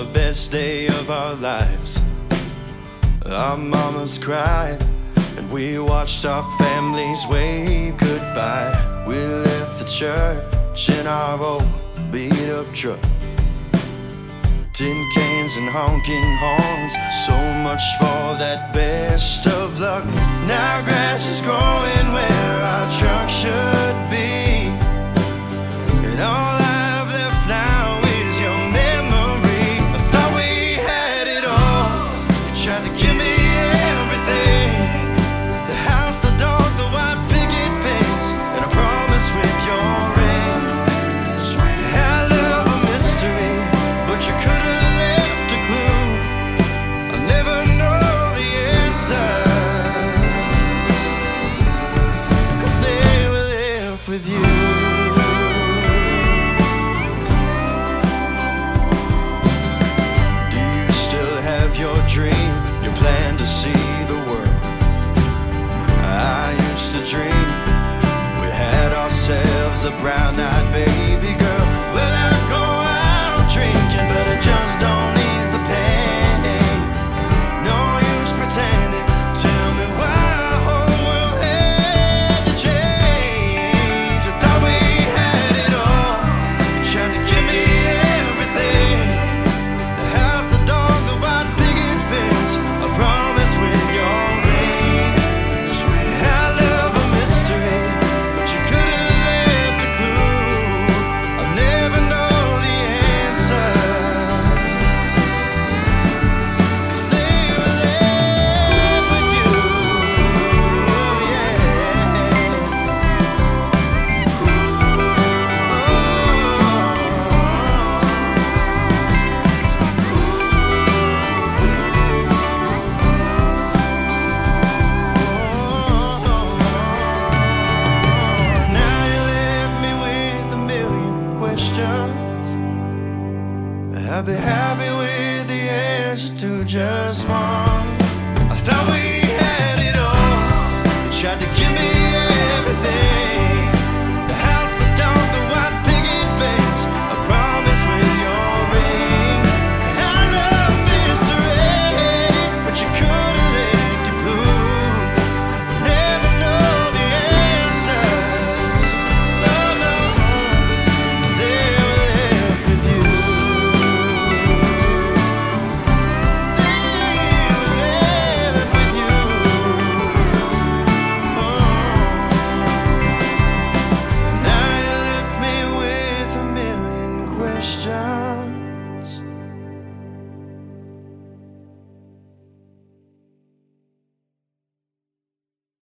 the best day of our lives. Our mamas cried, and we watched our families wave goodbye. We left the church in our old beat-up truck, tin cans and honking horns. So much for that best of luck. Now grass is growing where our truck should be, and all I've left now is your memory. I thought we had it all. You tried to give me everything: the house, the dog, the white picket fence, and a promise with your ring. Our love a mystery, but you could have left a clue. I'll never know the answers, 'cause they were left with you. Your dream, your plan to see the world. I used to dream we had ourselves a brown-eyed baby girl. Well, I go out drinking, but it just don't ease the pain. No use pretending. Tell me why our whole world had to change. I thought we had it all. You tried to give me everything: the house, the dog, the white picket fence, a promise with your ring. I love a mystery, but you could have left a clue. I'll never know the answers, 'cause they were left with you. Yeah. Now you left me with a million questions. I'd be happy with the answer to just one. I thought we